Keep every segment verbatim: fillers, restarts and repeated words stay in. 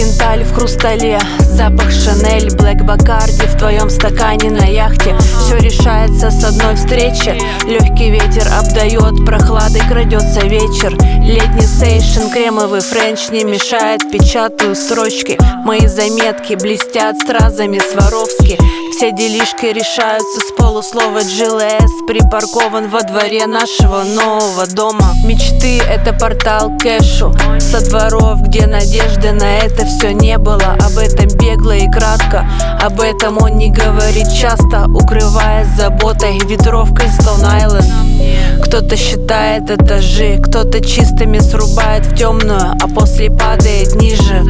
Кегенталь в хрустале, запах Шанель, Блэк Бакарди в твоем стакане на яхте. Все решается с одной встречи. Легкий ветер обдает, прохладой крадется вечер. Летний сейшн, кремовый френч не мешает, печатаю строчки. Мои заметки блестят стразами Сваровски. Все делишки решаются с полуслова. Джилл Эс припаркован во дворе нашего нового дома. Мечты — это портал к кэшу, со дворов, где надежды на это все не было. Об этом бегло и кратко, об этом он не говорит часто, укрываясь заботой ветровкой Стоун-Айленд. Кто-то считает этажи, кто-то чистыми срубает в темную, а после падает ниже.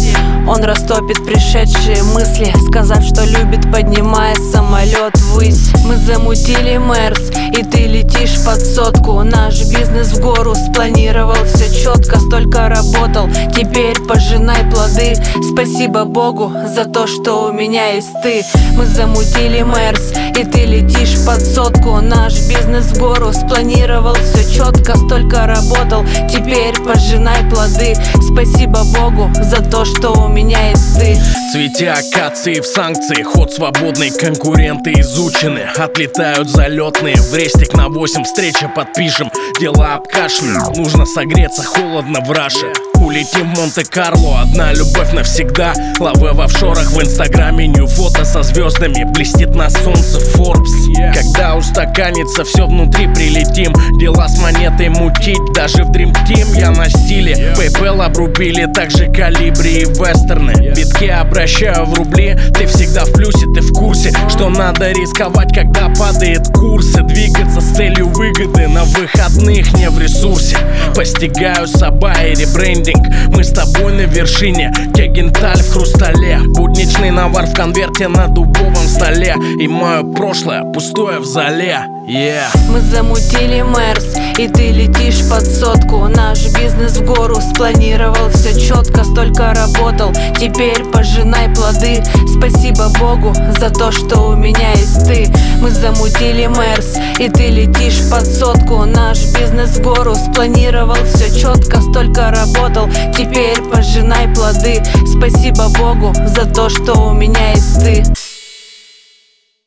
Он растопит пришедшие мысли, сказав, что любит, поднимая самолет ввысь. Мы замутили Мерс, и ты летишь под сотку. Наш бизнес в гору спланировал все четко, столько работал, теперь пожинай плоды. Спасибо Богу за то, что у меня есть ты. Мы замутили Мерс, и ты летишь под сотку. Наш бизнес в гору спланировал все четко, столько работал, теперь пожинай плоды. Спасибо Богу за то, что у меня есть ты. Цветя акации в санкции, ход свободный, конкуренты изучены. Отлетают залетные, в рестик на восемь встреча подпишем. Дела обкашляют, нужно согреться, холодно в Раше. Улетим в Монте-Карло, одна любовь навсегда. Лаве в офшорах, в инстаграме нью фото со звездами. Блестит на солнце Forbes. Когда устаканится, все внутри прилетим. Дела с монетой мутить, даже в Dream Team я на стиле. PayPal обрубили, также Калибри и вестерны. Битки обращаю в рубли, ты всегда в плюсе, ты в курсе, что надо рисковать, когда падает курсы. Двигаться с целью выгоды, на выходных не в ресурсе. Постигаю Саба и ребрендинг, мы с тобой на вершине. Кегенталь в хрустале, будничный навар в конверте на дубовом столе. И мое прошлое пустое в зале. Yeah. Мы замутили Мерс, и ты летишь под сотку. Наш бизнес в гору спланировал все четко, столько работал, теперь пожинай плоды. Спасибо Богу за то, что у меня есть ты. Мы замутили Мерс, и ты летишь под сотку. Наш бизнес в гору спланировал все четко, столько работал, теперь пожинай плоды. Спасибо Богу за то, что у меня есть ты.